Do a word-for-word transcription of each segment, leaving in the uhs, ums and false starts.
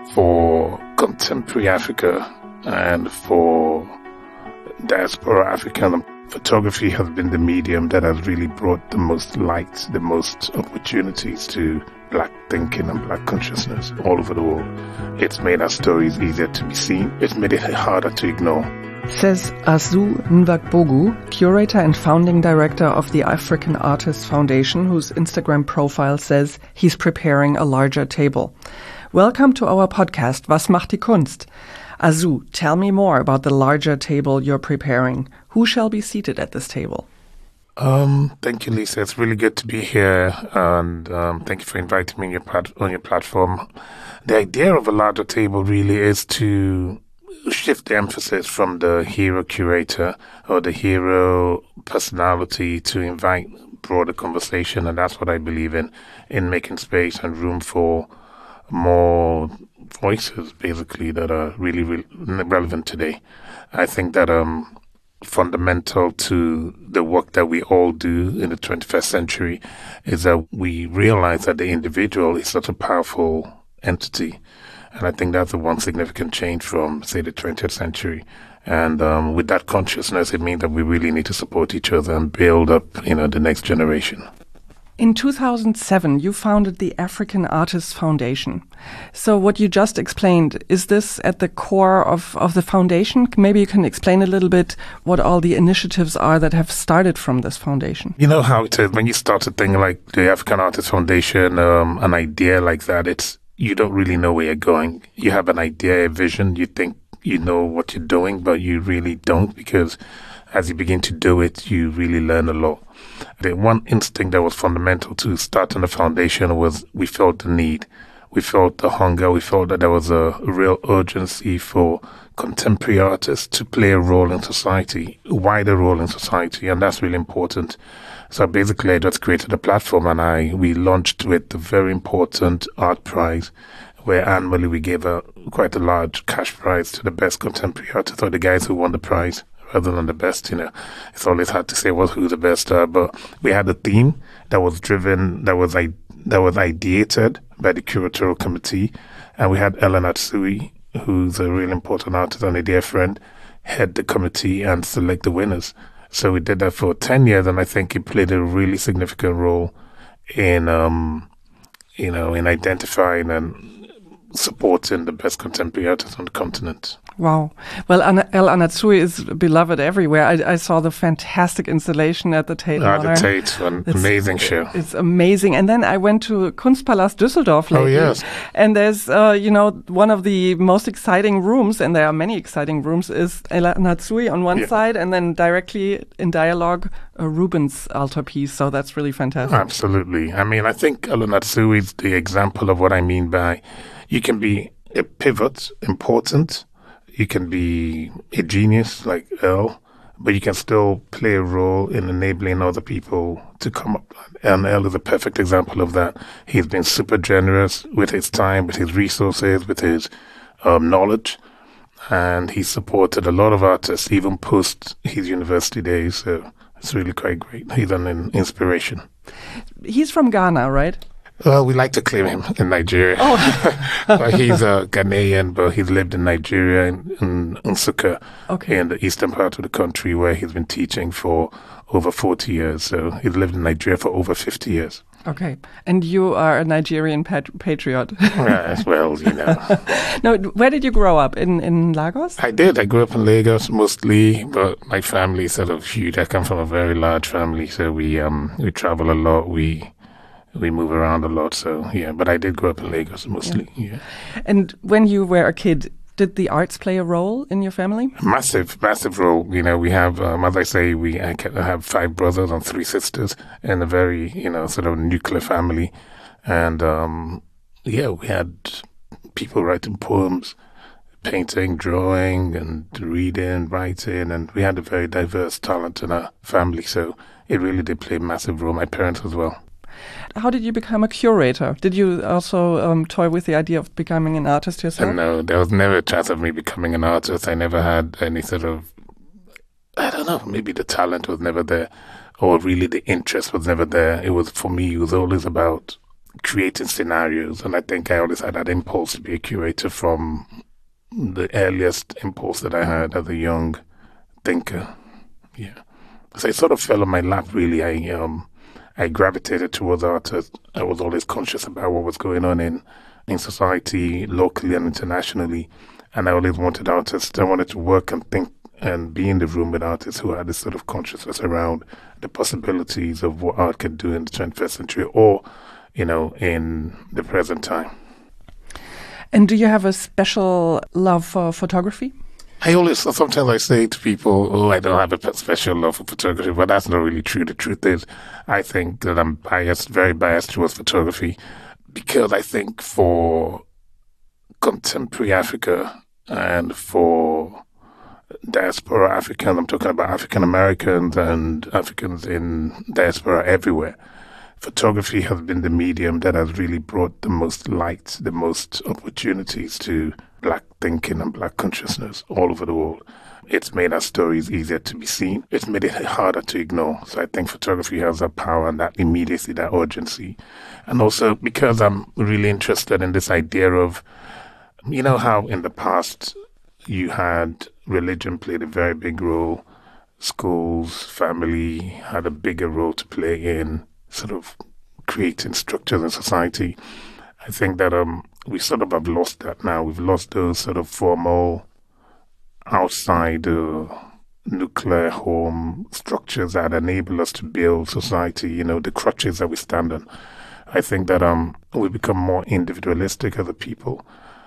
for contemporary Africa and for diaspora African, photography has been the medium that has really brought the most light, the most opportunities to Black thinking and Black consciousness all over the world. It's made our stories easier to be seen. It's made it harder to ignore. Says Azu Nwagbogu, curator and founding director of the African Artists Foundation, whose Instagram profile says he's preparing a larger table. Welcome to our podcast, Was macht die Kunst? Azu, tell me more about the larger table you're preparing. Who shall be seated at this table? Um, thank you, Lisa. It's really good to be here, and um, thank you for inviting me on your, plat- on your platform. The idea of a larger table really is to shift the emphasis from the hero curator or the hero personality to invite broader conversation, and that's what I believe in, in making space and room for more voices, basically, that are really, really relevant today. I think that um. fundamental to the work that we all do in the twenty-first century is that we realize that the individual is such a powerful entity. And I think that's the one significant change from, say, the twentieth century. And um, with that consciousness, it means that we really need to support each other and build up, you know, the next generation. In two thousand seven, you founded the African Artists Foundation. So what you just explained, is this at the core of, of the foundation? Maybe you can explain a little bit what all the initiatives are that have started from this foundation. You know how it is when you start a thing like the African Artists Foundation, um, an idea like that, it's you don't really know where you're going. You have an idea, a vision, you think you know what you're doing, but you really don't, because as you begin to do it, you really learn a lot. The one instinct that was fundamental to starting the foundation was we felt the need. We felt the hunger. We felt that there was a real urgency for contemporary artists to play a role in society, a wider role in society, and that's really important. So basically, I just created a platform, and I we launched with the very important art prize, where annually we gave a quite a large cash prize to the best contemporary artists or the guys who won the prize. Rather than the best, you know, it's always hard to say what who the best are. But we had a theme that was driven, that was I, that was ideated by the curatorial committee, and we had Ellen Atsui, who's a really important artist and a dear friend, head the committee and select the winners. So we did that for ten years, and I think it played a really significant role in, um, you know, in identifying and supporting the best contemporary artists on the continent. Wow. Well, El Anatsui is beloved everywhere. I, I saw the fantastic installation at the Tate Ah, Modern. the Tate, an it's, amazing show. It's amazing. And then I went to Kunstpalast Düsseldorf lately. Oh, yes. And there's, uh, you know, one of the most exciting rooms, and there are many exciting rooms, is El Anatsui on one yeah. side, and then directly in dialogue, a Rubens altarpiece. So that's really fantastic. Absolutely. I mean, I think El Anatsui is the example of what I mean by you can be a pivot, important. You can be a genius like El, but you can still play a role in enabling other people to come up. And El is a perfect example of that. He's been super generous with his time, with his resources, with his um, knowledge. And he supported a lot of artists, even post his university days. So it's really quite great. He's an inspiration. He's from Ghana, right? Well, we like to claim him in Nigeria. Oh. But he's a Ghanaian, but he's lived in Nigeria, in, in Nsukka, okay. in the eastern part of the country, where he's been teaching for over forty years. So he's lived in Nigeria for over fifty years. Okay. And you are a Nigerian pat- patriot. As well, you know. No, where did you grow up? In, in Lagos? I did. I grew up in Lagos mostly, but my family is sort of huge. I come from a very large family, so we um we travel a lot. We... We move around a lot, so yeah. But I did grow up in Lagos mostly, yeah. yeah. And when you were a kid, did the arts play a role in your family? Massive, massive role. You know, we have, um, as I say, we I have five brothers and three sisters in a very, you know, sort of nuclear family. And um, yeah, we had people writing poems, painting, drawing, and reading, writing, and we had a very diverse talent in our family. So it really did play a massive role. My parents as well. How did you become a curator? Did you also um, toy with the idea of becoming an artist yourself? Uh, no, there was never a chance of me becoming an artist. I never had any sort of, I don't know, maybe the talent was never there, or really the interest was never there. It was, for me, it was always about creating scenarios. And I think I always had that impulse to be a curator from the earliest impulse that I had as a young thinker. Yeah. So it sort of fell on my lap, really. I um, I gravitated towards art. I was always conscious about what was going on in, in society, locally and internationally. And I always wanted artists. I wanted to work and think and be in the room with artists who had this sort of consciousness around the possibilities of what art can do in the twenty-first century or, you know, in the present time. And do you have a special love for photography? I always, sometimes I say to people, oh, I don't have a special love for photography, but that's not really true. The truth is, I think that I'm biased, very biased towards photography, because I think for contemporary Africa and for diaspora Africans, I'm talking about African Americans and Africans in diaspora everywhere, photography has been the medium that has really brought the most light, the most opportunities to Black thinking and Black consciousness all over the world. It's made our stories easier to be seen. It's made it harder to ignore. So I think photography has that power and that immediacy, that urgency. And also because I'm really interested in this idea of, you know how in the past you had religion played a very big role, schools, family had a bigger role to play in sort of creating structures in society. I think that um we sort of have lost that now. We've lost those sort of formal outside uh, nuclear home structures that enable us to build society, you know, the crutches that we stand on. I think that um we become more individualistic as a people,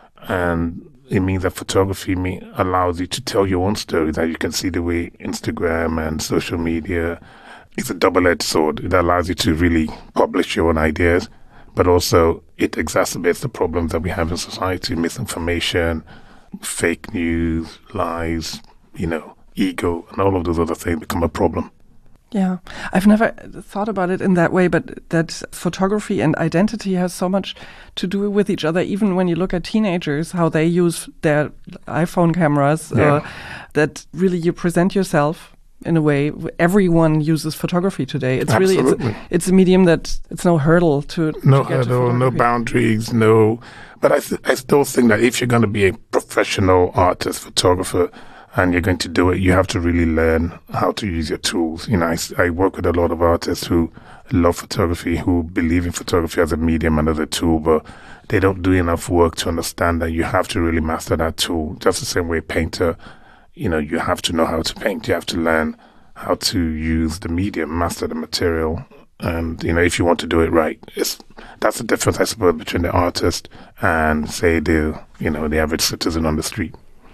and it means that photography may, allows you to tell your own story, that you can see the way Instagram and social media is a double-edged sword. It allows you to really publish your own ideas, but also it exacerbates the problems that we have in society, misinformation, fake news, lies, you know, ego, and all of those other things become a problem. Yeah, I've never thought about it in that way, but that photography and identity has so much to do with each other. Even when you look at teenagers, how they use their iPhone cameras, Yeah. uh, that really you present yourself in a way. Everyone uses photography today. It's really, it's Absolutely. a, it's a medium that it's no hurdle to No to get to hurdle, no photography. boundaries, no. But I, th- I still think that if you're going to be a professional artist, photographer, and you're going to do it, you have to really learn how to use your tools. You know, I, s- I work with a lot of artists who love photography, who believe in photography as a medium and as a tool, but they don't do enough work to understand that you have to really master that tool. Just the same way a painter, you know, you have to know how to paint. You have to learn how to use the medium, master the material. And, you know, if you want to do it right, it's, that's the difference, I suppose, between the artist and, say, the, you know, the average citizen on the street.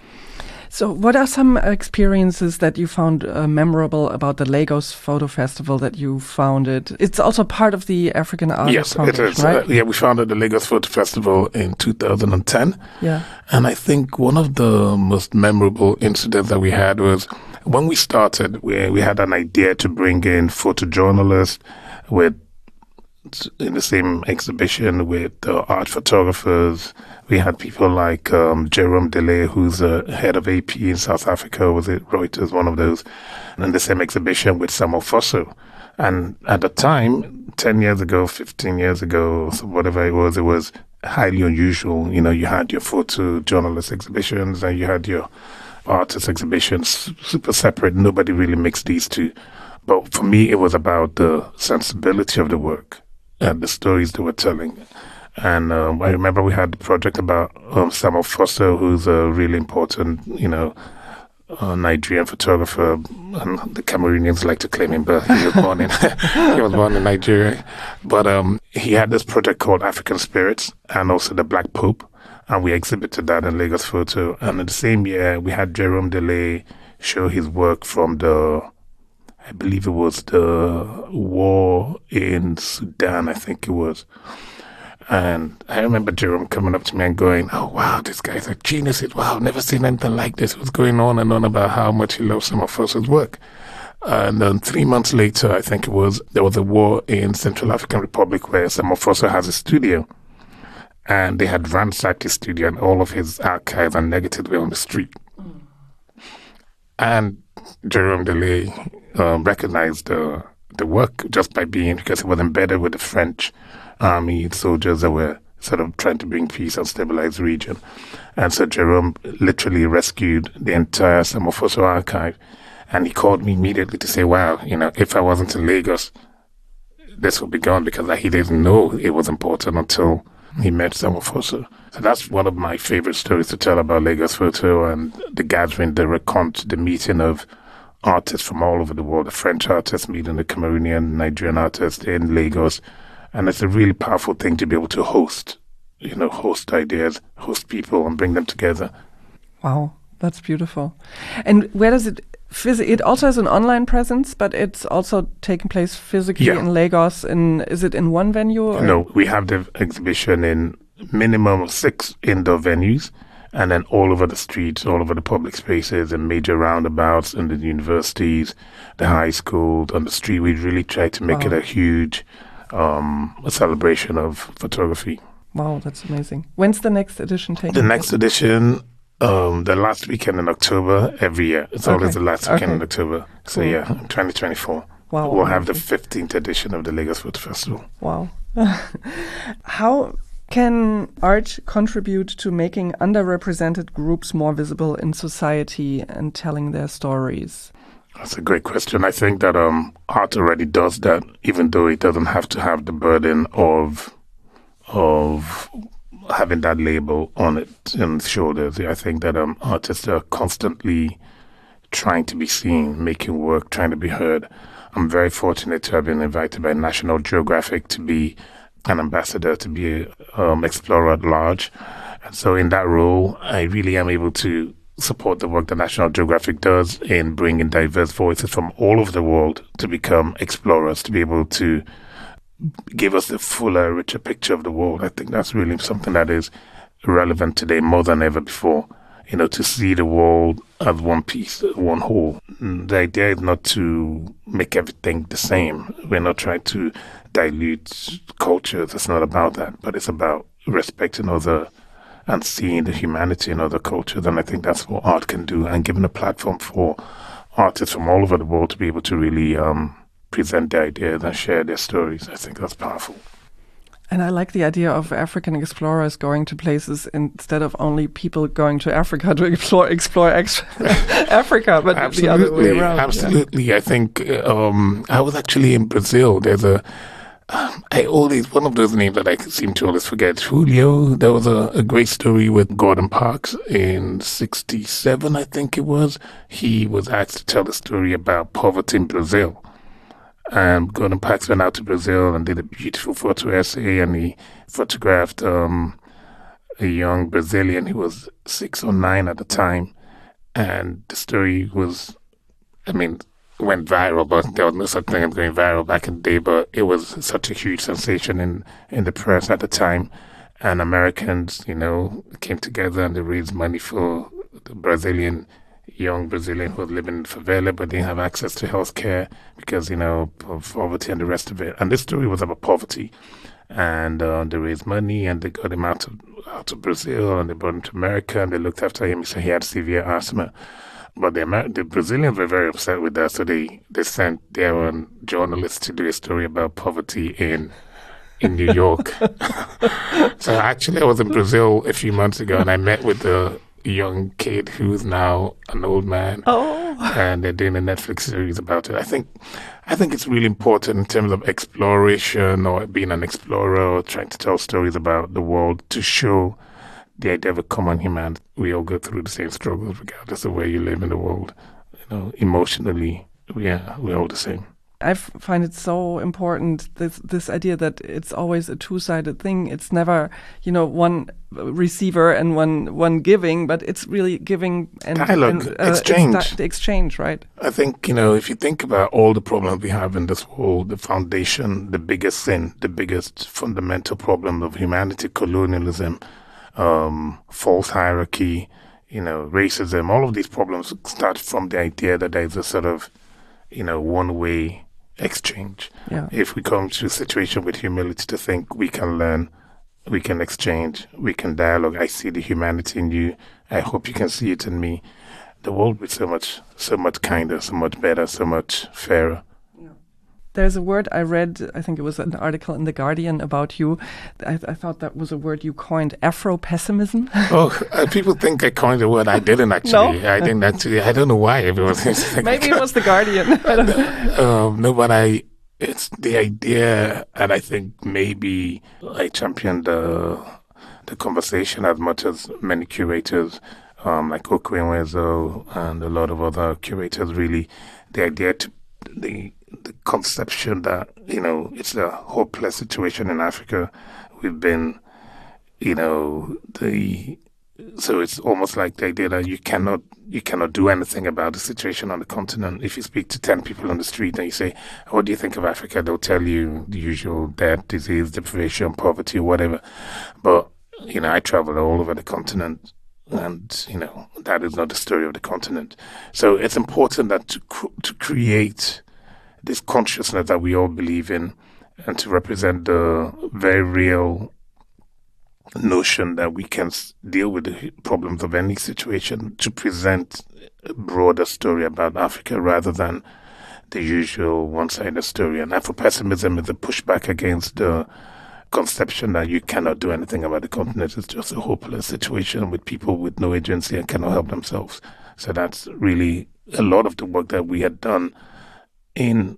So what are some experiences that you found uh, memorable about the Lagos Photo Festival that you founded? It's also part of the African Artists Yes, Foundation, it is. right? Uh, yeah, we founded the Lagos Photo Festival in two thousand ten. Yeah. And I think one of the most memorable incidents that we had was when we started, we, we had an idea to bring in photojournalists with in the same exhibition with uh, art photographers. We had people like um, Jerome Delay, who's the head of A P in South Africa, was it Reuters, one of those, and in the same exhibition with Samuel Fosso. And at the time, ten years ago, fifteen years ago, so whatever it was, it was highly unusual. You know, you had your photojournalist exhibitions and you had your artist exhibitions, super separate. Nobody really mixed these two. But for me, it was about the sensibility of the work and the stories they were telling. And um, I remember we had a project about um, Samuel Fosso, who's a really important, you know, uh, Nigerian photographer. And the Cameroonians like to claim him, but he was born in he was born in Nigeria. But um, he had this project called African Spirits, and also the Black Pope, and we exhibited that in Lagos Photo. And in the same year, we had Jerome Delay show his work from the, I believe it was the war in Sudan, I think it was. And I remember Jerome coming up to me and going, oh, wow, this guy's a genius. Wow, never seen anything like this. It was going on and on about how much he loves Samuel Fosso's work. And then three months later, I think it was, there was a war in Central African Republic where Samuel Fosso has a studio. And they had ransacked his studio and all of his archives and negatives were on the street. Mm. And Jerome Delay um, recognized uh, the work just by being, because it was embedded with the French army soldiers that were sort of trying to bring peace and stabilize the region. And so Jerome literally rescued the entire Samofoso archive. And he called me immediately to say, wow, you know, if I wasn't in Lagos, this would be gone, because he didn't know it was important until he met Samofoso. So that's one of my favorite stories to tell about Lagos Photo, and the gathering, the recount, the meeting of artists from all over the world, the French artists meeting the Cameroonian, Nigerian artists in Lagos. And it's a really powerful thing to be able to host, you know, host ideas, host people and bring them together. Wow, that's beautiful. And where does it, phys- it also has an online presence, but it's also taking place physically Yeah. in Lagos. In, is it in one venue? Or? No, we have the exhibition in minimum of six indoor venues, and then all over the streets, all over the public spaces and major roundabouts in the universities, the high school, on the street. We really try to make Wow. it a huge um, a celebration of photography. Wow, that's amazing. When's the next edition taking The next edition, um, the last weekend in October every year. It's Okay. always the last weekend Okay. in October. So Cool. yeah, in twenty twenty-four. Wow, We'll have the amazing. fifteenth edition of the Lagos Photo Festival. Wow. How can art contribute to making underrepresented groups more visible in society and telling their stories? That's a great question. I think that um, art already does that, even though it doesn't have to have the burden of of having that label on it on its shoulders. I think that um, artists are constantly trying to be seen, making work, trying to be heard. I'm very fortunate to have been invited by National Geographic to be an ambassador, to be an um, explorer at large. And so in that role, I really am able to support the work that National Geographic does in bringing diverse voices from all over the world to become explorers, to be able to give us a fuller, richer picture of the world. I think that's really something that is relevant today more than ever before. You know, to see the world as one piece, one whole. The idea is not to make everything the same. We're not trying to dilute cultures. It's not about that, but it's about respecting other and seeing the humanity in other cultures. And I think that's what art can do, and giving a platform for artists from all over the world to be able to really um, present their ideas and share their stories. I think that's powerful. And I like the idea of African explorers going to places instead of only people going to Africa to explore explore ex- Africa, but the other way around. Absolutely. Yeah. I think um, I was actually in Brazil. There's a Um, I always, one of those names that I seem to always forget, Julio. There was a, a great story with Gordon Parks in sixty-seven, I think it was. He was asked to tell a story about poverty in Brazil. And Gordon Parks went out to Brazil and did a beautiful photo essay, and he photographed um, a young Brazilian who was six or nine at the time. And the story was, I mean, went viral, but there was no such thing as going viral back in the day, but it was such a huge sensation in, in the press at the time. And Americans, you know, came together and they raised money for the Brazilian, young Brazilian who was living in favela, but didn't have access to health care because, you know, of poverty and the rest of it. And this story was about poverty. And uh, they raised money and they got him out of, out of Brazil, and they brought him to America, and they looked after him. He said he had severe asthma. But the, Amer- the Brazilians were very upset with that, so they, they sent their own journalists to do a story about poverty in in New York. So actually, I was in Brazil a few months ago, and I met with a young kid who's now an old man. Oh, And they're doing a Netflix series about it. I think, I think it's really important in terms of exploration or being an explorer or trying to tell stories about the world to show the idea of a common human. We all go through the same struggles regardless of where you live in the world. You know, emotionally, we are, we're all the same. I f- find it so important, this this idea that it's always a two-sided thing. It's never, you know, one receiver and one one giving, but it's really giving and Dialogue, and, uh, exchange. It's di- the exchange, right? I think, you know, if you think about all the problems we have in this world, the foundation, the biggest sin, the biggest fundamental problem of humanity, colonialism, um, false hierarchy, you know, racism, all of these problems start from the idea that there's a sort of, you know, one-way exchange. Yeah. If we come to a situation with humility to think we can learn, we can exchange, we can dialogue. I see the humanity in you. I hope you can see it in me. The world will be so much, so much kinder, so much better, so much fairer. There's a word I read, I think it was an article in The Guardian about you. I, I thought that was a word you coined, Afro-pessimism. Oh, uh, people think I coined the word. I didn't actually. No? I didn't actually. I don't know why everyone thinks like Maybe it was The Guardian. I don't know. Um, no, but I, it's the idea, and I think maybe I championed the, the conversation as much as many curators, um, like Okwenwezo and a lot of other curators, really, the idea to, the the conception that, you know, it's a hopeless situation in Africa. We've been, you know, the so it's almost like the idea that you cannot you cannot do anything about the situation on the continent. If you speak to ten people on the street and you say, "What do you think of Africa?" they'll tell you the usual: death, disease, deprivation, poverty, whatever. But you know, I travel all over the continent, and you know that is not the story of the continent. So it's important that to cr- to create this consciousness that we all believe in, and to represent the very real notion that we can s- deal with the problems of any situation, to present a broader story about Africa rather than the usual one-sided story. And Afro-pessimism is a pushback against the conception that you cannot do anything about the continent. It's just a hopeless situation with people with no agency and cannot help themselves. So that's really a lot of the work that we had done in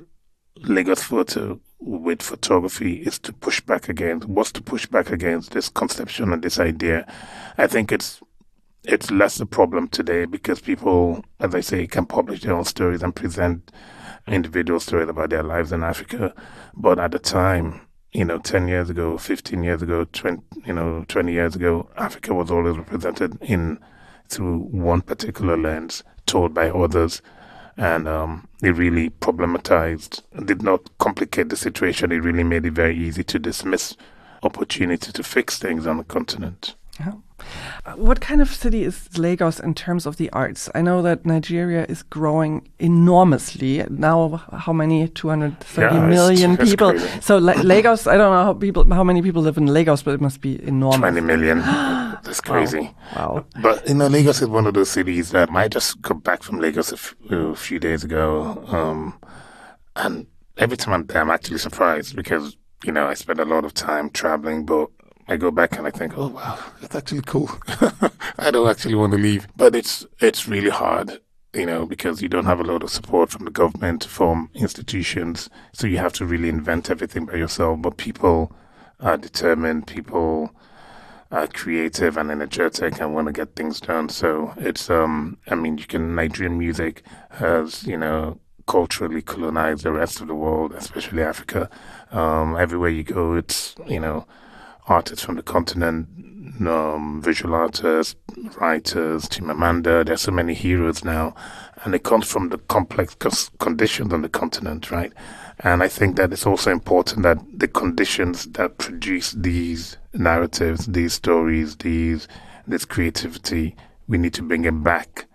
Lagos Photo with photography is to push back against, was to push back against this conception and this idea. I think it's it's less a problem today because people, as I say, can publish their own stories and present individual stories about their lives in Africa. But at the time, you know, ten years ago, fifteen years ago, twenty, you know, twenty years ago, Africa was always represented in through one particular lens, told by others. And um, it really problematized, did not complicate the situation. It really made it very easy to dismiss opportunity to fix things on the continent. Yeah. Uh, What kind of city is Lagos in terms of the arts? I know that Nigeria is growing enormously. Now, how many? two hundred thirty Yeah, it's- million it's people. crazy. So La- Lagos, I don't know how people, how many people live in Lagos, but it must be enormous. twenty million. That's crazy. Wow. But, you know, Lagos is one of those cities that I just got back from Lagos a, f- a few days ago. Um, and every time I'm there, I'm actually surprised because, you know, I spend a lot of time traveling, but I go back and I think, oh, wow, that's actually cool. I don't actually want to leave. But it's it's really hard, you know, because you don't have a lot of support from the government, from institutions. So you have to really invent everything by yourself. But people are determined. People are creative and energetic and want to get things done. So it's, um, I mean, you can, Nigerian music has, you know, culturally colonized the rest of the world, especially Africa. Um, everywhere you go, it's, you know, artists from the continent, um, visual artists, writers, Chimamanda. There's so many heroes now, and it comes from the complex cos- conditions on the continent, right? And I think that it's also important that the conditions that produce these narratives, these stories, these this creativity, we need to bring it back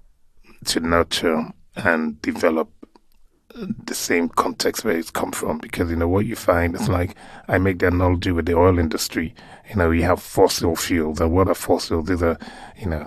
to nurture and develop the same context where it's come from. Because, you know, what you find is like, I make the analogy with the oil industry. You know, you have fossil fuels. And what are fossils? These are, you know,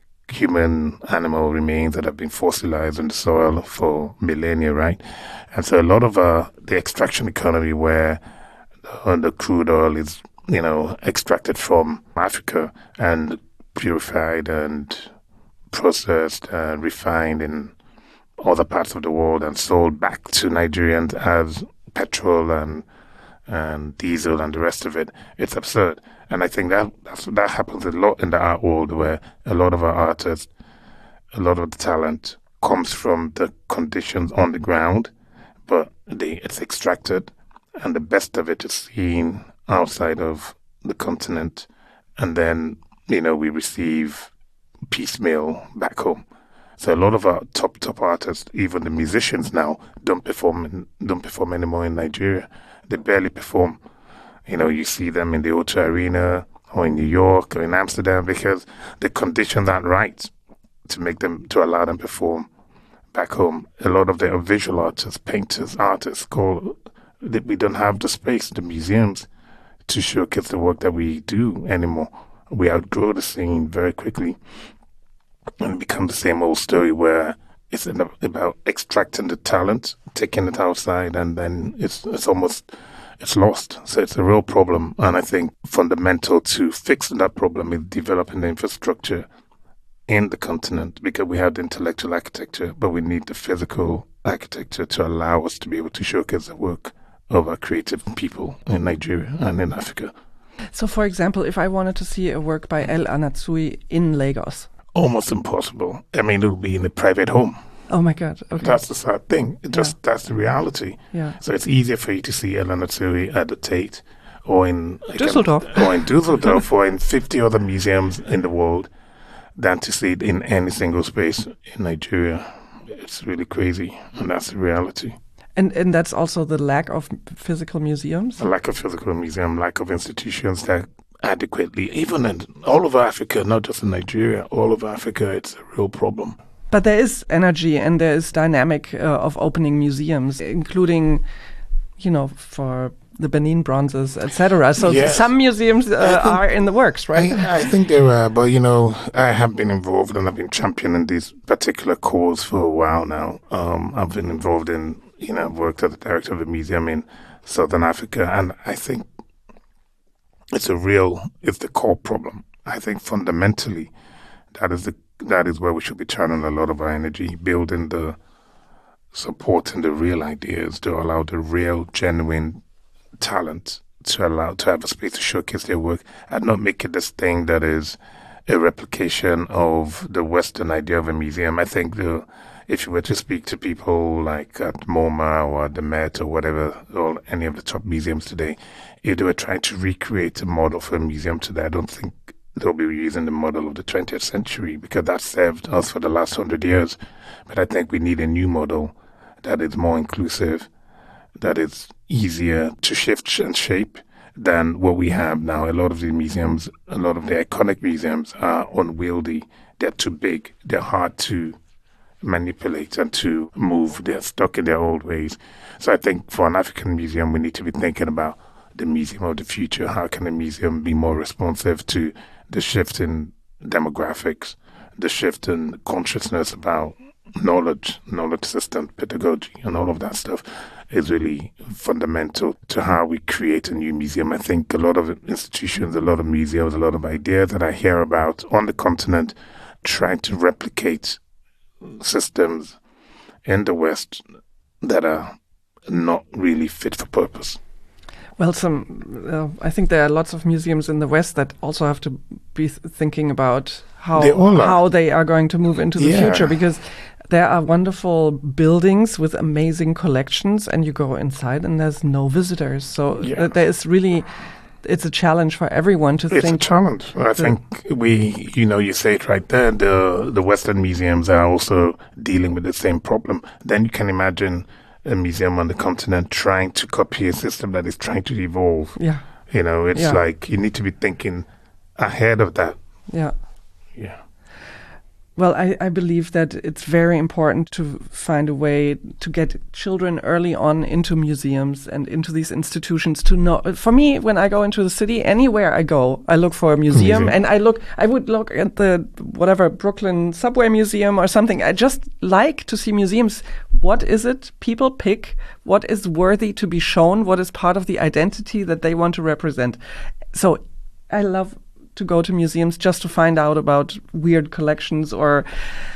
human animal remains that have been fossilized in the soil for millennia, right? And so a lot of uh, the extraction economy where uh, the crude oil is, you know, extracted from Africa and purified and processed and refined in other parts of the world and sold back to Nigerians as petrol and and diesel and the rest of it. It's absurd. And I think that that's, that happens a lot in the art world, where a lot of our artists, a lot of the talent comes from the conditions on the ground, but they, it's extracted, and the best of it is seen outside of the continent. And then, you know, we receive piecemeal back home. So a lot of our top top artists, even the musicians now, don't perform in, don't perform anymore in Nigeria. They barely perform. You know, you see them in the O two Arena or in New York or in Amsterdam because the conditions aren't right to make them to allow them perform back home. A lot of the visual artists, painters, artists, call that we don't have the space, the museums, to showcase the work that we do anymore. We outgrow the scene very quickly. And it becomes the same old story where It's about extracting the talent, taking it outside, and then it's it's almost it's lost. So it's a real problem, and I think fundamental to fixing that problem is developing the infrastructure in the continent, because we have the intellectual architecture, but we need the physical architecture to allow us to be able to showcase the work of our creative people in Nigeria and in Africa. So, for example, if I wanted to see a work by El Anatsui in Lagos? Almost impossible. I mean, it would be in a private home. Oh my God. Okay. That's the sad thing. It just Yeah. That's the reality. Yeah. So it's easier for you to see El Anatsui at the Tate or in Düsseldorf. or in Düsseldorf or in fifty other museums in the world than to see it in any single space in Nigeria. It's really crazy, and that's the reality. And and that's also the lack of physical museums? A lack of physical museum, lack of institutions that adequately, even in all over Africa, not just in Nigeria, all over Africa, it's a real problem. But there is energy and there is dynamic uh, of opening museums, including, you know, for the Benin bronzes, et cetera. So Yes. some museums uh, think- are in the works, right? I, I think there are, but you know, I have been involved and I've been championing this particular cause for a while now. Um, I've been involved in, you know, I've worked as the director of a museum in Southern Africa, and I think it's a real, it's the core problem. I think fundamentally, that is the that is where we should be channeling a lot of our energy, building the, supporting the real ideas to allow the real, genuine talent to allow to have a space to showcase their work, and not make it this thing that is a replication of the Western idea of a museum. I think the if you were to speak to people like at MoMA or at the Met or whatever, or any of the top museums today, if they were trying to recreate a model for a museum today, I don't think they'll be using the model of the twentieth century, because that served us for the last hundred years. But I think we need a new model that is more inclusive, that is easier to shift and shape than what we have now. A lot of the museums, a lot of the iconic museums are unwieldy. They're too big. They're hard to manipulate and to move. They're stuck in their old ways. So I think for an African museum, we need to be thinking about the museum of the future. How can a museum be more responsive to the shift in demographics, the shift in consciousness about knowledge, knowledge system, pedagogy, and all of that stuff is really fundamental to how we create a new museum. I think a lot of institutions, a lot of museums, a lot of ideas that I hear about on the continent trying to replicate systems in the West that are not really fit for purpose. Well, some. Uh, I think there are lots of museums in the West that also have to be th- thinking about how They all are. how they are going to move into the Yeah. future, because there are wonderful buildings with amazing collections, and you go inside and there's no visitors. So Yeah. uh, there is really, it's a challenge for everyone to It's a think. challenge. I think we, you know, you say it right there. The the Western museums are also dealing with the same problem. Then you can imagine a museum on the continent trying to copy a system that is trying to evolve. Yeah, You know, it's Yeah. like you need to be thinking ahead of that. yeah. Yeah. Well, I, I believe that it's very important to find a way to get children early on into museums and into these institutions to know. For me, when I go into the city, anywhere I go, I look for a museum, Museum. and I look, I would look at the whatever Brooklyn Subway Museum or something. I just like to see museums. What is it people pick? What is worthy to be shown? What is part of the identity that they want to represent? So I love to go to museums just to find out about weird collections or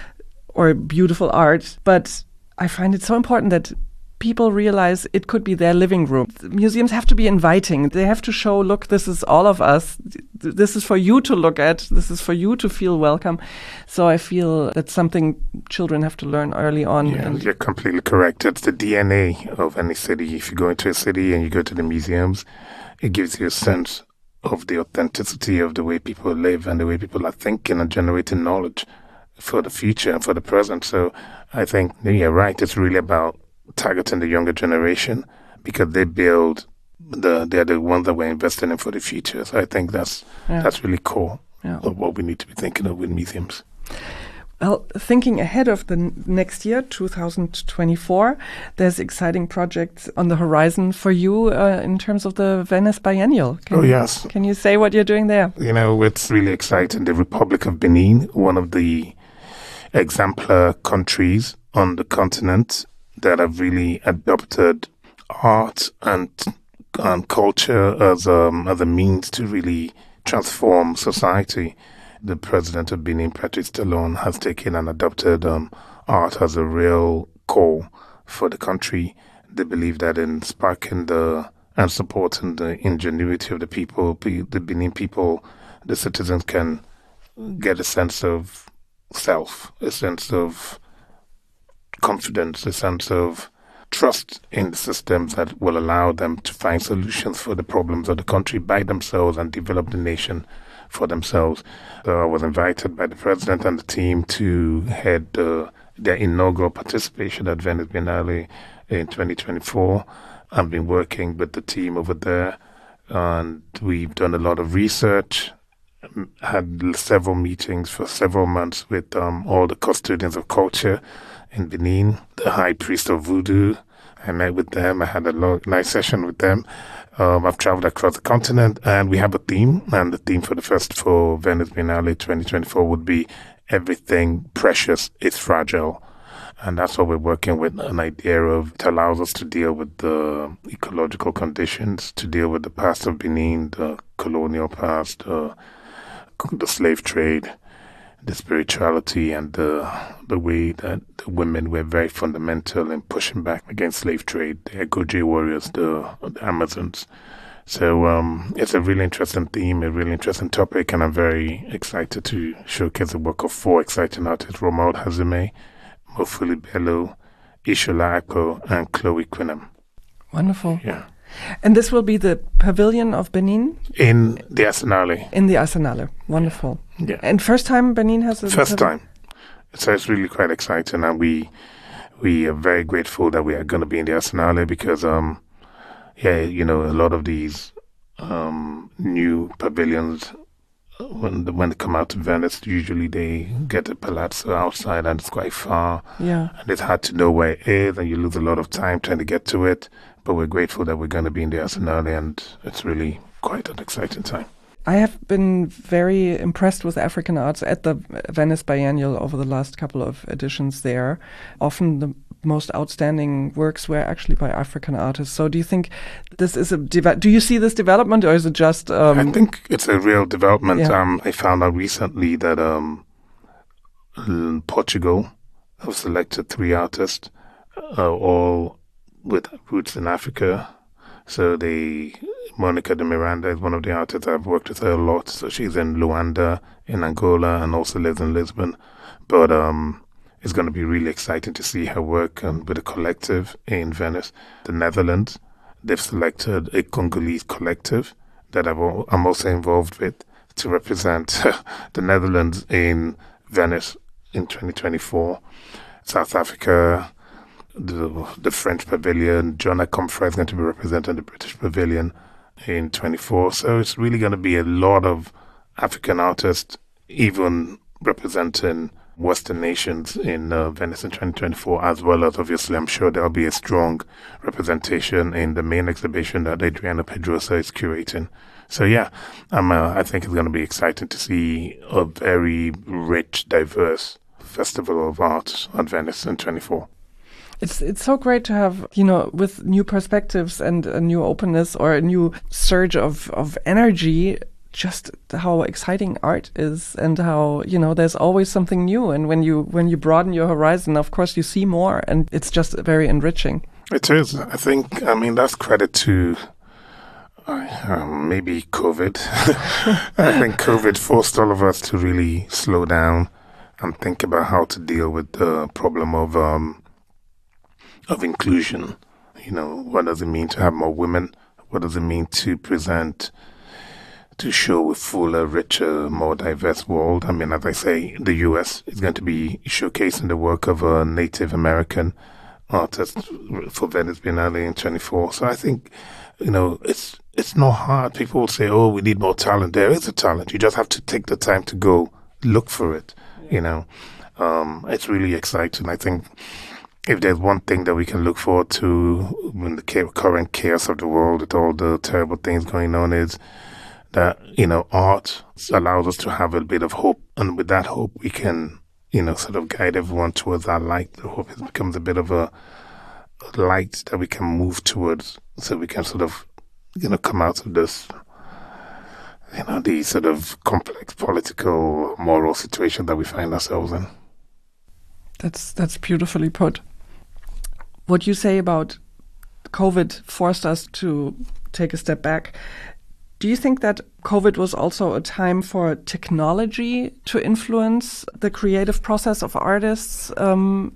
or beautiful art. But I find it so important that people realize it could be their living room. Museums have to be inviting. They have to show, look, this is all of us. Th- This is for you to look at. This is for you to feel welcome. So I feel that's something children have to learn early on. Yeah, And you're completely correct. It's the D N A of any city. If you go into a city and you go to the museums, it gives you a sense of the authenticity of the way people live and the way people are thinking and generating knowledge for the future and for the present. So I think you're right. It's really about targeting the younger generation, because they build the they're the ones that we're investing in for the future. So I think that's Yeah. that's really core Yeah. of what we need to be thinking of with museums. Well, thinking ahead of the n- next year, two thousand twenty-four, there's exciting projects on the horizon for you uh, in terms of the Venice Biennial. Can, Oh, yes. Can you say what you're doing there? You know, it's really exciting. The Republic of Benin, one of the exemplar countries on the continent that have really adopted art and, and culture as, um, as a means to really transform society. The president of Benin, Patrice Talon, has taken and adopted um, art as a real core for the country. They believe that in sparking the and supporting the ingenuity of the people, the Benin people, the citizens can get a sense of self, a sense of confidence, a sense of trust in the systems that will allow them to find solutions for the problems of the country by themselves and develop the nation for themselves. So I was invited by the president and the team to head uh, their inaugural participation at Venice Biennale in twenty twenty-four. I've been working with the team over there, and we've done a lot of research, had several meetings for several months with um, all the custodians of culture in Benin, the high priest of voodoo. I met with them. I had a long, nice session with them. Um, I've traveled across the continent, and we have a theme. And the theme for the first for Venice Biennale twenty twenty-four would be "Everything Precious is Fragile." And that's what we're working with, an idea of it allows us to deal with the ecological conditions, to deal with the past of Benin, the colonial past, uh, the slave trade, the spirituality, and the the way that the women were very fundamental in pushing back against slave trade, the Egoje warriors, the, the Amazons. So um, it's a really interesting theme, a really interesting topic, and I'm very excited to showcase the work of four exciting artists: Romuald Hazume, Mofuli Bello, Ishola Akpo, and Chloe Quinham. Wonderful. Yeah. And this will be the Pavilion of Benin? In the Arsenale. In the Arsenale. Wonderful. Yeah. And first time Benin has a... First pav- time. So it's really quite exciting, and we we are very grateful that we are going to be in the Arsenale because, um, yeah, you know, a lot of these um, new pavilions, when the, when they come out to Venice, usually they get a palazzo outside and it's quite far. Yeah. And it's hard to know where it is, and you lose a lot of time trying to get to it. But we're grateful that we're going to be in the Arsenale, and it's really quite an exciting time. I have been very impressed with African arts at the Venice Biennial over the last couple of editions there. Often the most outstanding works were actually by African artists. So do you think this is a... De- do you see this development, or is it just... Um, I think it's a real development. Yeah. Um, I found out recently that um, Portugal have selected three artists, uh, all with roots in Africa. So they, Monica de Miranda is one of the artists. I've worked with her a lot. So she's in Luanda, in Angola, and also lives in Lisbon. But um, it's going to be really exciting to see her work um, with a collective in Venice. The Netherlands, they've selected a Congolese collective that I've, al- I'm also involved with to represent the Netherlands in Venice in twenty twenty-four. South Africa, the the French Pavilion. John Akomfra is going to be representing the British Pavilion in twenty-four. So it's really going to be a lot of African artists, even representing Western nations in uh, Venice in twenty twenty-four, as well as, obviously, I'm sure there'll be a strong representation in the main exhibition that Adriana Pedrosa is curating. So yeah, I'm, uh, I think it's going to be exciting to see a very rich, diverse festival of art at Venice in twenty-four. It's it's so great to have, you know, with new perspectives and a new openness or a new surge of, of energy, just how exciting art is and how, you know, there's always something new. And when you when you broaden your horizon, of course, you see more, and it's just very enriching. It is. I think, I mean, that's credit to um, maybe COVID. I think COVID forced all of us to really slow down and think about how to deal with the problem of um, of inclusion. You know, what does it mean to have more women? What does it mean to present, to show a fuller, richer, more diverse world? I mean, as I say, the U S is going to be showcasing the work of a Native American artist for Venice Biennale in twenty-four. So I think, you know, it's it's not hard. People will say, oh, we need more talent. There is a talent. You just have to take the time to go look for it, yeah. you know. Um, it's really exciting. I think if there's one thing that we can look forward to in the current chaos of the world with all the terrible things going on is that, you know, art allows us to have a bit of hope. And with that hope, we can you know, sort of guide everyone towards that light. I hope it becomes a bit of a light that we can move towards, so we can sort of, you know, come out of this, you know, the sort of complex political, moral situation that we find ourselves in. That's that's beautifully put. What you say about COVID forced us to take a step back. Do you think that COVID was also a time for technology to influence the creative process of artists? Um,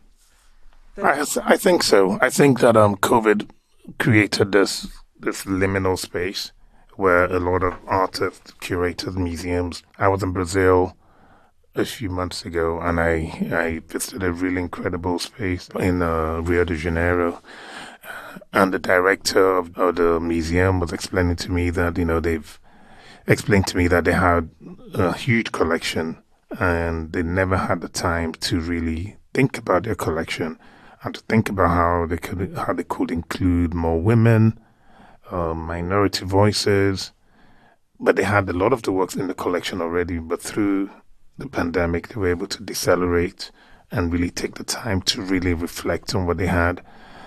I, I think so. I think that um, COVID created this this liminal space where a lot of artists, curators, museums. I was in Brazil a few months ago, and I I visited a really incredible space in uh, Rio de Janeiro. And the director of, of the museum was explaining to me that, you know, they've explained to me that they had a huge collection and they never had the time to really think about their collection and to think about how they could how they could include more women, uh, minority voices. But they had a lot of the works in the collection already, but through the pandemic, they were able to decelerate and really take the time to really reflect on what they had.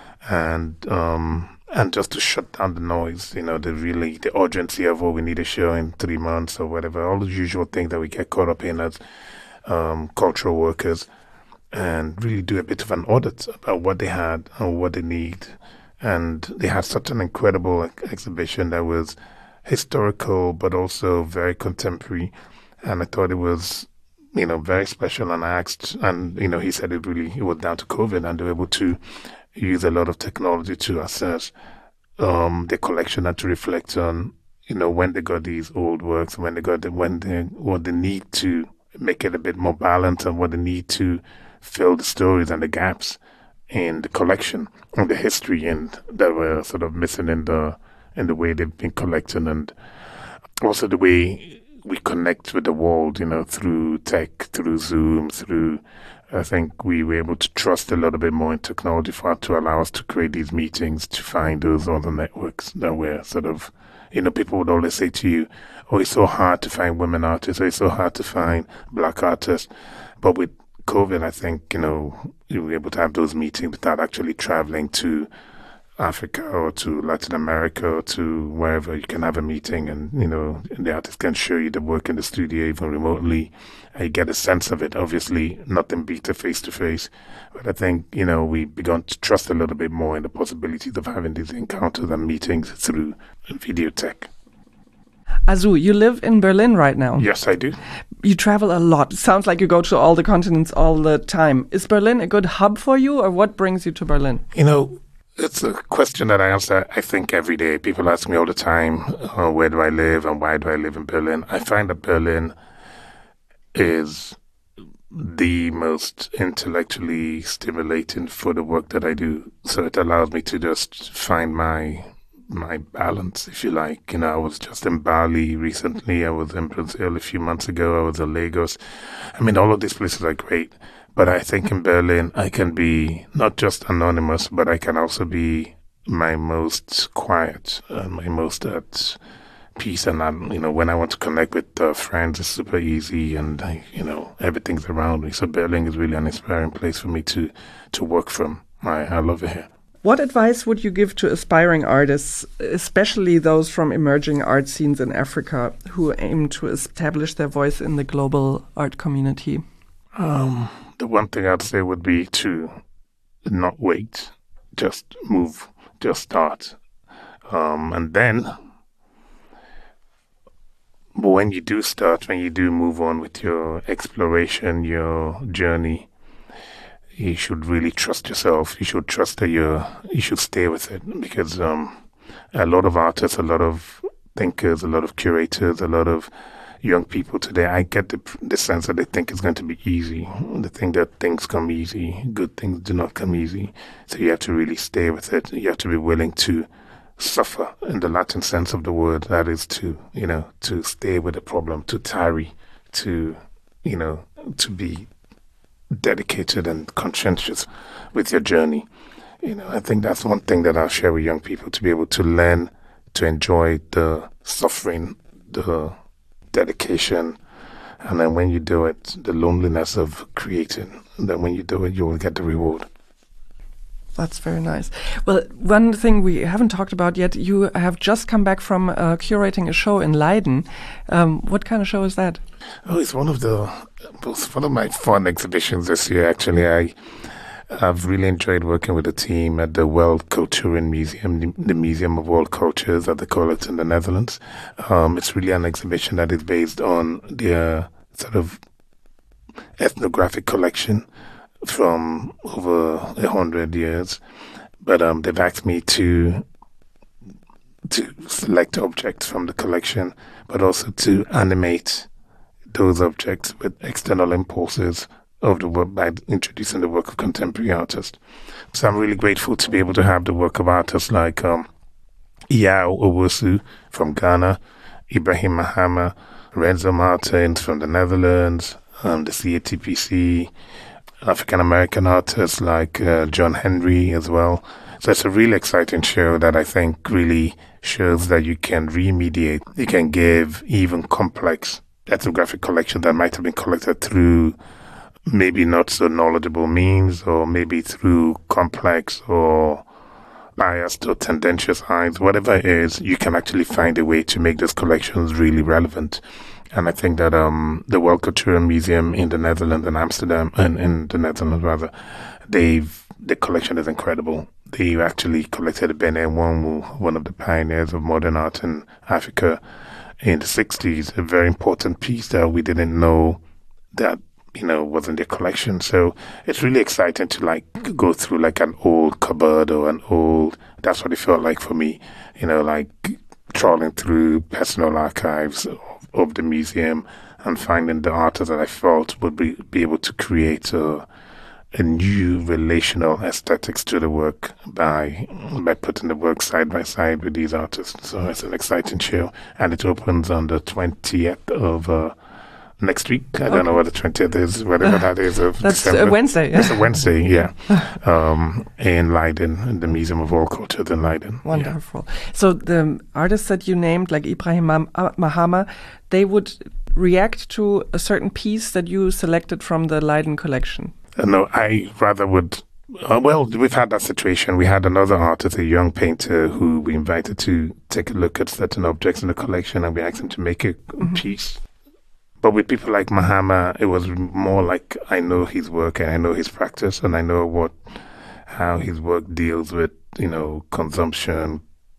And um, and just to shut down the noise, you know, the really the urgency of, oh, we need a show in three months or whatever, all the usual things that we get caught up in as um, cultural workers, and really do a bit of an audit about what they had and what they need. And they had such an incredible ex- exhibition that was historical but also very contemporary, and I thought it was, you know, very special. And I asked, and you know, he said it really it was down to COVID, and they were able to use a lot of technology to assess um, the collection and to reflect on, you know, when they got these old works, when they got the, when they, what they need to make it a bit more balanced, and what they need to fill the stories and the gaps in the collection and the history and that were sort of missing in the in the way they've been collecting, and also the way we connect with the world, you know, through tech, through Zoom, through. I think we were able to trust a little bit more in technology for to allow us to create these meetings, to find those other networks that were sort of, you know, people would always say to you, oh, it's so hard to find women artists, or it's so hard to find black artists. But with COVID, I think, you know, you were able to have those meetings without actually traveling to Africa or to Latin America or to wherever. You can have a meeting, and, you know, the artist can show you the work in the studio even remotely, and you get a sense of it. Obviously, nothing beats a face-to-face, but I think, you know, we begun to trust a little bit more in the possibilities of having these encounters and meetings through video tech. Azu, you live in Berlin right now. Yes, I do. You travel a lot. Sounds like you go to all the continents all the time. Is Berlin a good hub for you, or what brings you to Berlin? You know, it's a question that I answer, I think, every day. People ask me all the time, uh, where do I live and why do I live in Berlin? I find that Berlin is the most intellectually stimulating for the work that I do. So it allows me to just find my my balance, if you like. You know, I was just in Bali recently. I was in Brazil a few months ago. I was in Lagos. I mean, all of these places are great. But I think in Berlin, I can be not just anonymous, but I can also be my most quiet, uh, my most at peace. And, I'm, you know, when I want to connect with uh, friends, it's super easy, and, I, you know, everything's around me. So Berlin is really an inspiring place for me to, to work from. I, I love it here. What advice would you give to aspiring artists, especially those from emerging art scenes in Africa who aim to establish their voice in the global art community? Um... The one thing I'd say would be to not wait, just move, just start. Um, and then, when you do start, when you do move on with your exploration, your journey, you should really trust yourself. You should trust that you're, you should stay with it, because um, a lot of artists, a lot of thinkers, a lot of curators, a lot of young people today, I get the, the sense that they think it's going to be easy. They think that things come easy. Good things do not come easy. So you have to really stay with it. You have to be willing to suffer in the Latin sense of the word. That is to, you know, to stay with the problem, to tarry, to, you know, to be dedicated and conscientious with your journey. You know, I think that's one thing that I'll share with young people, to be able to learn to enjoy the suffering, the dedication, And then when you do it, the loneliness of creating, then when you do it, you will get the reward. That's very nice. Well, one thing we haven't talked about yet, you have just come back from uh, curating a show in Leiden. Um, what kind of show is that? Oh, it's one of the, it's one of my fun exhibitions this year, actually. I, I've really enjoyed working with the team at the World Culturen Museum, the, the Museum of World Cultures, as they call it in the Netherlands. Um, it's really an exhibition that is based on their sort of ethnographic collection from over a hundred years, but um, they've asked me to to select objects from the collection, but also to animate those objects with external impulses of the work by introducing the work of contemporary artists. So I'm really grateful to be able to have the work of artists like um, Iyao Owusu from Ghana, Ibrahim Mahama, Renzo Martins from the Netherlands, um, the C A T P C, African-American artists like uh, John Henry as well. So it's a really exciting show that I think really shows that you can remediate, you can give even complex ethnographic collections that might have been collected through maybe not so knowledgeable means, or maybe through complex or biased or tendentious eyes, whatever it is, you can actually find a way to make those collections really relevant. And I think that um, the World Culturen Museum in the Netherlands, in Amsterdam, and in the Netherlands rather, they've the collection is incredible. They actually collected Bene Nwangu, one of the pioneers of modern art in Africa in the sixties, a very important piece that we didn't know that, you know, was in their collection. So it's really exciting to like go through like an old cupboard or an old, that's what it felt like for me, you know, like trawling through personal archives of the museum and finding the artists that I felt would be, be able to create a, a new relational aesthetics to the work by by putting the work side by side with these artists. So it's an exciting show, and it opens on the twentieth of uh, next week. I okay. don't know what the twentieth is, whatever that is of That's December. a Wednesday. Yeah? It's a Wednesday, yeah. um, in Leiden, in the Museum of World Culture in Leiden. Wonderful. Yeah. So the artists that you named, like Ibrahim Mahama, they would react to a certain piece that you selected from the Leiden collection? Uh, no, I rather would... Uh, well, we've had that situation. We had another artist, a young painter, who we invited to take a look at certain objects in the collection, and we asked him to make a mm-hmm. piece. But with people like Mahama, it was more like I know his work and I know his practice, and I know what how his work deals with, you know, consumption,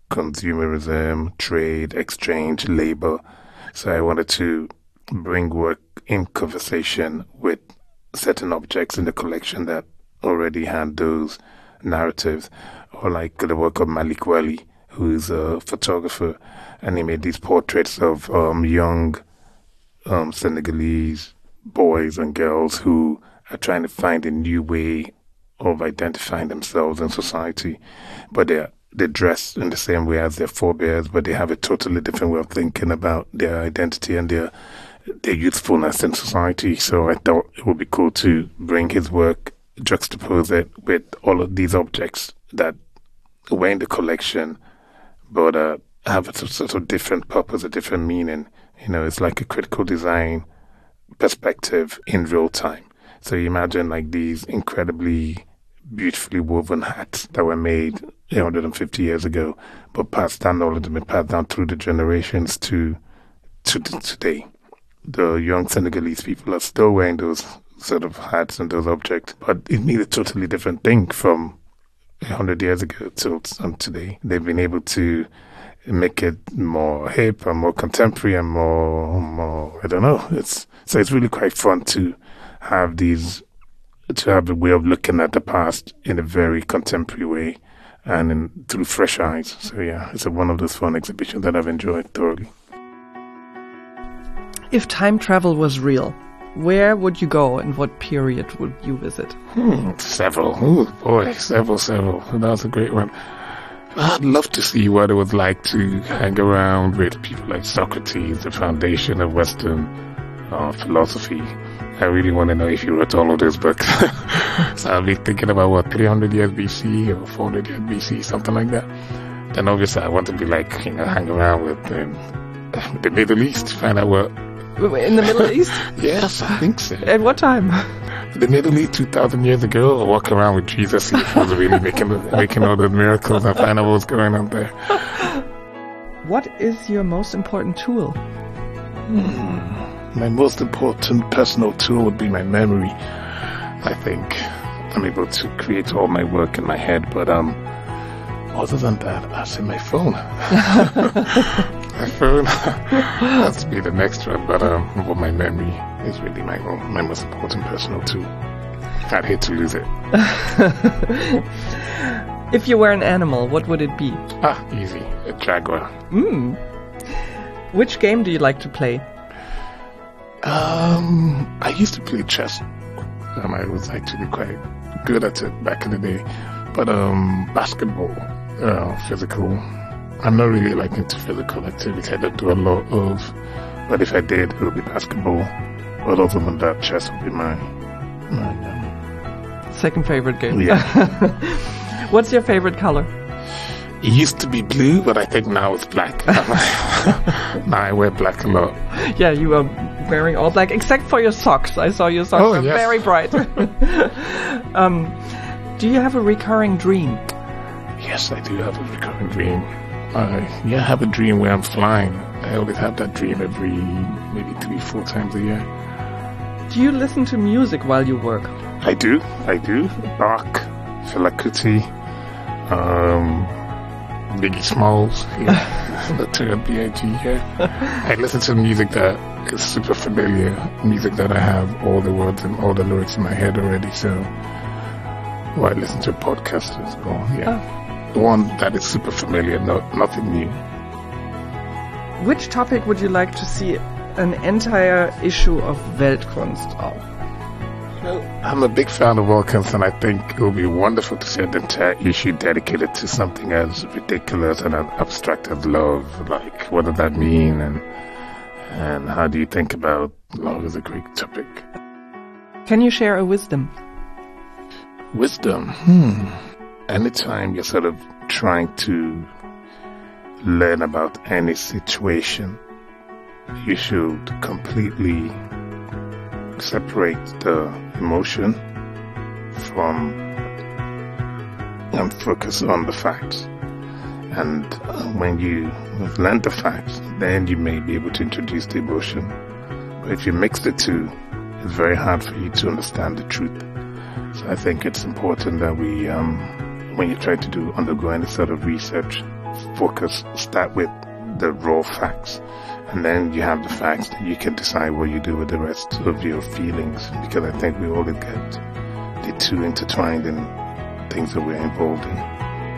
consumerism, trade, exchange, labor. So I wanted to bring work in conversation with certain objects in the collection that already had those narratives, or like the work of Malik Wali, who's a photographer, and he made these portraits of um, young um, Senegalese boys and girls who are trying to find a new way of identifying themselves in society, but they're they dress in the same way as their forebears, but they have a totally different way of thinking about their identity and their their youthfulness in society. So I thought it would be cool to bring his work, juxtapose it with all of these objects that were in the collection, but uh, have a sort of different purpose, a different meaning. You know, it's like a critical design perspective in real time. So you imagine like these incredibly beautifully woven hats that were made one hundred fifty years ago, but passed down, all of them been passed down through the generations to to today. The young Senegalese people are still wearing those sort of hats and those objects, but it means a totally different thing from one hundred years ago till today. They've been able to make it more hip and more contemporary and more, more I don't know. It's so it's really quite fun to have these, to have a way of looking at the past in a very contemporary way and in, through fresh eyes. So yeah, it's a, one of those fun exhibitions that I've enjoyed thoroughly. If time travel was real, where would you go and what period would you visit? Hmm, several. Oh boy, several, several. That's a great one. I'd love to see what it was like to hang around with people like Socrates, the foundation of Western uh, philosophy. I really want to know if he wrote all of those books. So I'll be thinking about, what, three hundred years B C or four hundred years B C, something like that. Then obviously I want to be like, you know, hang around with um, the Middle East, find out what In the Middle East? Yes, I think so. At what time? The Middle East two thousand years ago, I walk around with Jesus. He was really making making all the miracles and find out what's going on there. What is your most important tool? Hmm. My most important personal tool would be my memory. I think I'm able to create all my work in my head, but um, other than that, I say my phone. My phone has to be the next one, but um, well, my memory is really my my most important personal tool. I'd hate to lose it. If you were an animal, what would it be? Ah, easy. A jaguar. Mm. Which game do you like to play? Um, I used to play chess. Um, I was actually quite good at it back in the day. But um, basketball, uh, physical. I'm not really like into physical activity. I don't do a lot of. But if I did, it would be basketball. But other than that, chess would be my my um, second favorite game. Yeah. What's your favorite color? It used to be blue, but I think now it's black. Now I wear black a lot. Yeah, you are wearing all black, except for your socks. I saw your socks oh, were yes. very bright. um, do you have a recurring dream? Yes, I do have a recurring dream. Uh, yeah, I have a dream where I'm flying. I always have that dream every maybe three, four times a year. Do you listen to music while you work? I do, I do. Bach, Fela Kuti, um, Biggie Smalls, yeah. The two B I G, yeah. I listen to music that is super familiar, music that I have all the words and all the lyrics in my head already, so well, I listen to podcasts as well, yeah. Oh. The one that is super familiar, not nothing new. Which topic would you like to see an entire issue of Weltkunst of? I'm a big fan of Weltkunst, and I think it would be wonderful to see an entire issue dedicated to something as ridiculous and as abstract as love. Like, what does that mean, and and how do you think about love as a great topic? Can you share a wisdom? Wisdom? Hmm. Anytime you're sort of trying to learn about any situation, you should completely separate the emotion from and focus on the facts. And when you have learned the facts, then you may be able to introduce the emotion. But if you mix the two, it's very hard for you to understand the truth. So I think it's important that we, um, when you try to do undergo any sort of research, focus, start with the raw facts. And then you have the facts that you can decide what you do with the rest of your feelings. Because I think we always get the two intertwined in things that we're involved in.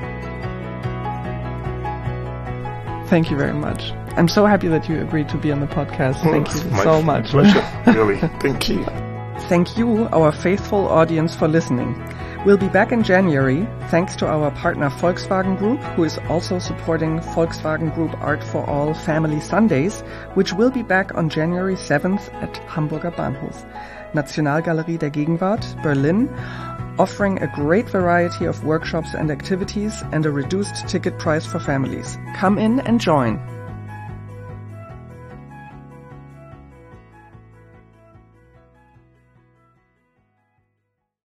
Thank you very much. I'm so happy that you agreed to be on the podcast. Thank you my so much. Pleasure, really. Thank you. Thank you, our faithful audience, for listening. We'll be back in January, thanks to our partner Volkswagen Group, who is also supporting Volkswagen Group Art for All Family Sundays, which will be back on January seventh at Hamburger Bahnhof. Nationalgalerie der Gegenwart, Berlin, offering a great variety of workshops and activities and a reduced ticket price for families. Come in and join.